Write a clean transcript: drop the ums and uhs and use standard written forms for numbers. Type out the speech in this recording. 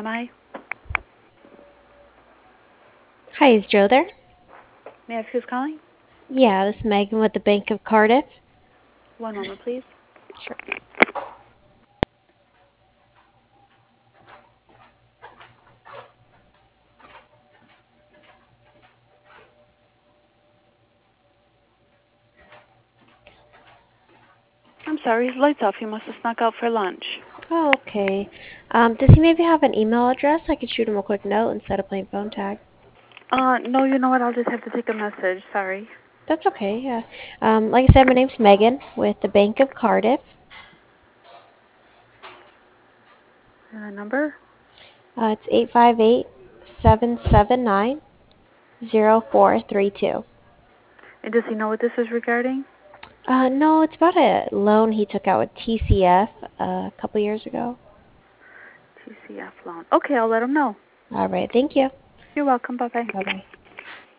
I? Hi, is Joe there? May I ask who's calling? Yeah, this is Megan with the Bank of Cardiff. One moment, please. Sure. I'm sorry, his light's off. He must have snuck out for lunch. Oh, okay. Does he maybe have an email address? I could shoot him a quick note instead of playing phone tag. No, you know what? I'll just have to take a message. Sorry. That's okay, yeah. Like I said, my name's Megan with the Bank of Cardiff. And the number? It's 858-779-0432. And does he know what this is regarding? No, it's about a loan he took out with TCF a couple years ago. TCF loan. Okay, I'll let him know. All right, thank you. You're welcome. Bye-bye. Bye-bye.